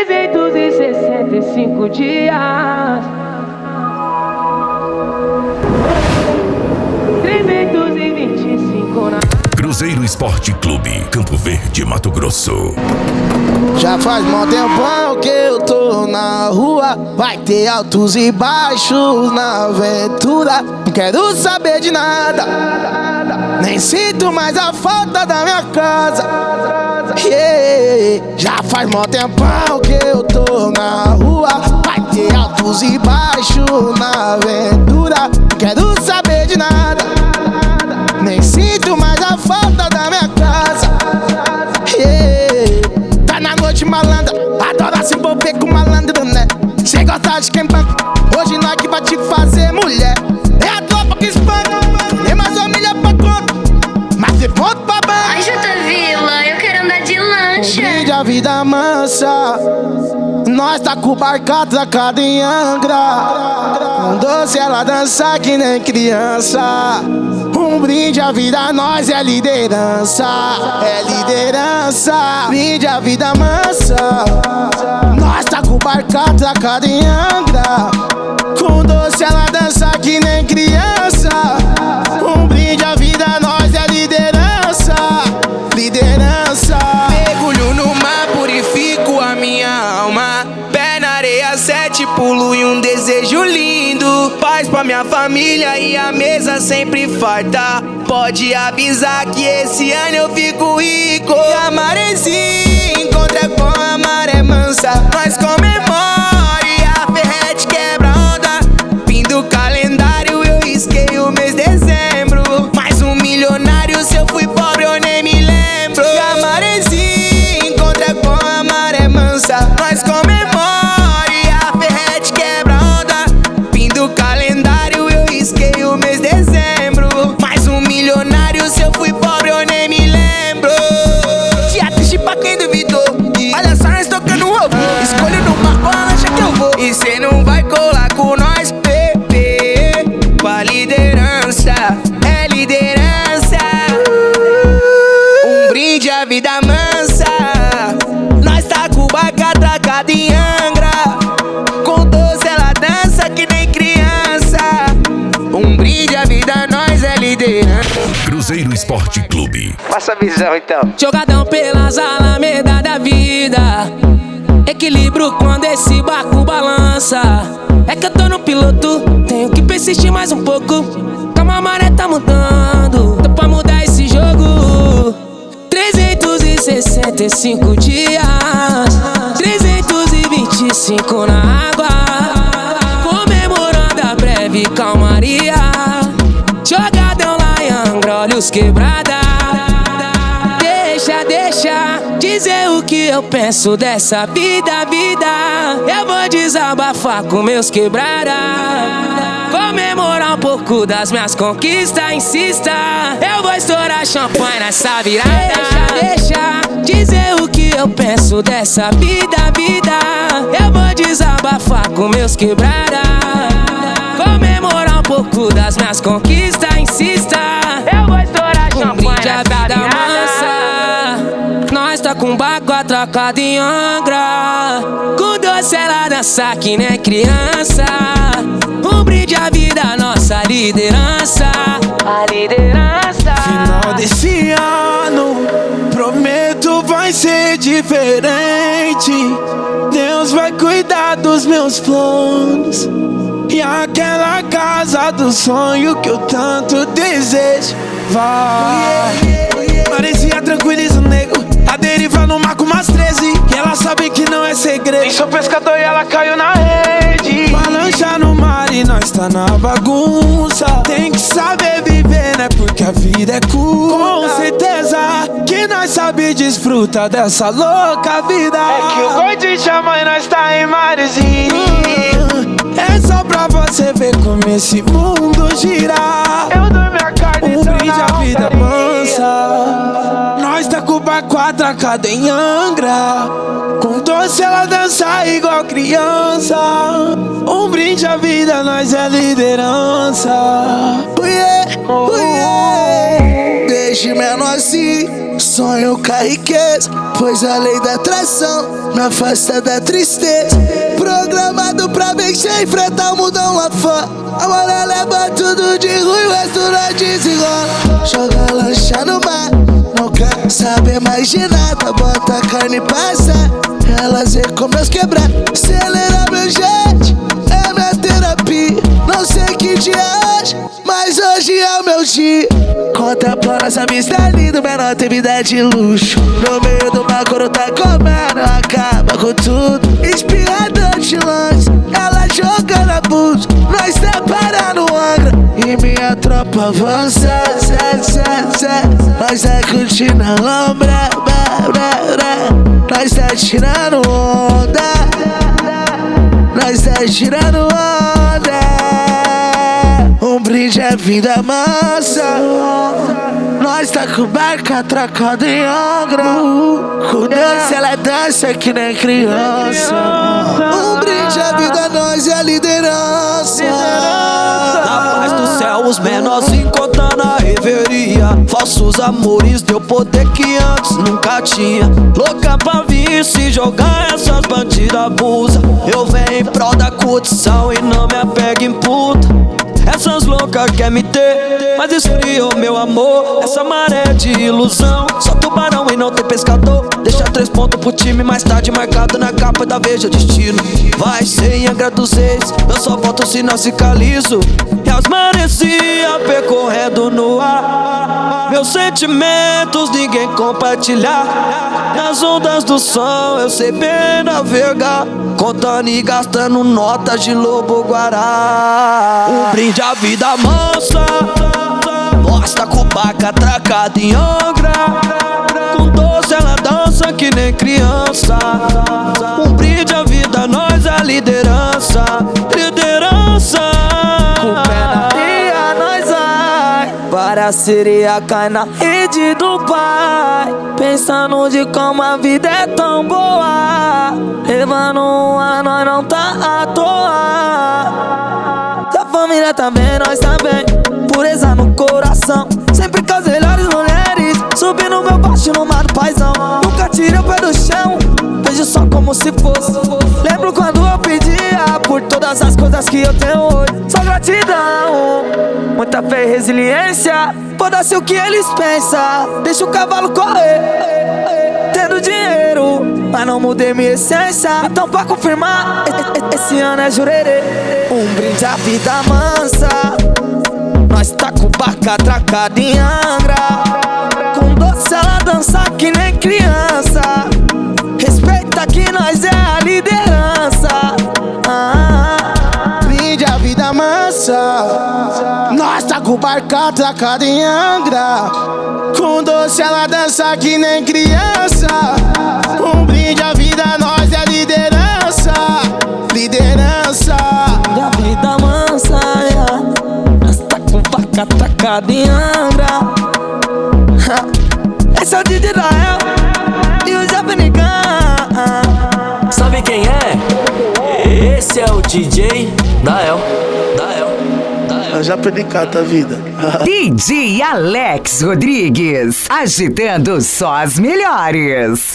365 dias. 325 na... Cruzeiro Esporte Clube, Campo Verde, Mato Grosso. Já faz mó tempão que eu tô na rua. Vai ter altos e baixos na aventura. Não quero saber de nada, nem sinto mais a falta da minha casa. Já faz mó tempão que eu tô na rua. Vai ter altos e baixos na aventura. Não quero saber de nada, nem sinto mais a falta da minha casa. Tá na noite malandra, adora se envolver com malandro, né? Cê gosta de quem banca, hoje nós que vai te fazer mulher. É a tropa que espanta, nem mais família pra conta, mas se ponto pra banca. Ai, Jota Vila, eu quero andar de lancha. Brinde a vida mansa, nós tá com o barco atracado em Angra. Um doce ela dança que nem criança. Um brinde à vida, nós é liderança. É liderança. Brinde a vida mansa, nós tá com o barco atracado em Angra. Com doce ela dança que nem criança. Um brinde à vida, nós é liderança. Liderança. Mergulho no mar, purifico a minha alma. Pé na areia, 7 pulo e um desejo lindo. Paz pra minha família e a mesa sempre farta. Pode avisar que esse ano eu fico rico. E a maresia encontra com a maré mansa. Nós comemore, a ferrete quebra onda. Fim do calendário, eu risquei o mês de dezembro. Mais um milionário, se eu fui pobre eu nem me lembro. E a maresia encontra com a maré mansa. Nós comemore, a ferrete quebra onda. Fim do calendário, eu risquei o mês de dezembro. Mais um milionário, se eu fui pobre eu nem me lembro. Dia triste pra quem duvidou. Olha só, nós tocando um robô. Escolho numa lancha que eu vou. E cê não vai colar com nós, bebê. Com a liderança, é liderança. Um brinde à vida mansa. Nós tá com o barco atracado em Angra. Com doce ela dança que nem criança. Um brinde à vida, nós é liderança. Cruzeiro Esporte Clube. Passa a visão então. Jogadão pelas alamedas da vida. Equilíbrio quando esse barco balança. É que eu tô no piloto, tenho que persistir mais um pouco. Calma, a maré tá mudando, tô pra mudar esse jogo. 365 dias, 325 na água. Comemorando a breve calmaria. Jogadão lá em Angra, olhos quebrada. Deixa dizer o que eu penso dessa vida. Eu vou desabafar com meus quebrada. Comemorar um pouco das minhas conquistas, insista. Eu vou estourar champanhe nessa virada. Deixa dizer o que eu penso dessa vida. Eu vou desabafar com meus quebrada. Comemorar um pouco das minhas conquistas, insista. Eu vou estourar champanhe nessa virada. Nós tá com o barco atracado em Angra. Com doce ela dança que nem criança. Um brinde à vida, nossa liderança. A liderança. Final desse ano, prometo vai ser diferente. Deus vai cuidar dos meus planos. E aquela casa do sonho que eu tanto desejo vai. Parecia tranquiliza o nego. A deriva no mar com umas 13. E ela sabe que não é segredo. Nem sou pescador e ela caiu na rede. Balança no mar e nós tá na bagunça. Tem que saber viver, né? Porque a vida é curta. Com certeza que nós sabe desfrutar dessa louca vida. É que o gordinho chama e nós tá em marezinho. É só pra você ver como esse mundo gira. Eu dou minha carne, um brinde à vida mansa. Nós tá com o barco atracado em Angra. Com doce ela dança igual criança. Um brinde à vida, nós é liderança. Deixe menor assim, sonho com a riqueza, pois a lei da atração me afasta da tristeza. Programado pra vencer, enfrentar o mundão lá fora. A mulher leva tudo de ruim, o resto não desenrola. Joga lancha no mar, não quer saber mais de nada. Bota a carne e passa, elas vê como meus quebrar. Acelera meu jet, é minha terapia. Não sei que dia é hoje, mas hoje é o meu dia. Contemplando essa vista linda, menor tem vida de luxo. No meio do mar, quando tá comendo, acaba com tudo. Espirrador de lanche, ela jogando abuso. Nós separando o Angra e minha tropa avança. Nós tá curtindo a lombra, nós tá tirando onda, nós tá tirando onda. Um brinde é vida mansa. Nós tá com barca atracada em Angra. Com dança ela dança que nem criança. Um brinde é vida, nós é a liderança. Na paz do céu os menorzinhos contando a reveria. Falsos amores deu poder que antes nunca tinha. Louca pra vir se jogar, essas bandidas abusa. Eu venho em prol da curtição e não me apego em puta. Essas loucas quer me ter, mas esfriou meu amor. Essa maré de ilusão, só tubarão e não tem pescador. Deixa 3 pontos pro time, mais tarde marcado na capa da Veja Destino. Vai ser em Angra dos Reis, eu só volto se não ficar liso. E aos marecia percorrendo no ar. Meus sentimentos ninguém compartilhar. Nas ondas do som eu sei bem navegar, contando e gastando notas de lobo guará. Um brinde à vida mansa, nós tá com barca atracada em Angra. Com doce ela dança que nem criança. Um brinde à vida, nós a liderança. Liderança. Com pé na areia nós vai, para a sereia cai na rede do pai. Pensando de como a vida é tão boa, levando um ar, nós não tá à toa. Se a família tá bem, nós tá bem. Pureza no coração, sempre com as melhores mulheres. Subindo meu baixo no mar do paizão. Nunca tirei o pé do chão, vejo só como se fosse. Lembro quando eu pedia por todas as coisas que eu tenho hoje. Só gratidão, muita fé e resiliência. Foda-se o que eles pensam, deixa o cavalo correr. Tendo dinheiro, mas não mudei minha essência. Então pra confirmar, esse ano é jurerê. Um brinde à vida mansa, nós tá com barca atracada em Angra. Com doce ela dança que nem criança. Respeita que nós é a liderança. Brinde a vida mansa, nós tá com barca atracada em Angra. Com doce ela dança que nem criança. Um brinde a vida, nós é a liderança. Liderança. Da vida mansa, nós tá com barca atracada em Angra. Esse é o DJ Dael e o Japanigan. Sabe quem é? Esse é o DJ Dael. É o Japanigan da vida. DJ Alex Rodrigues, agitando só as melhores.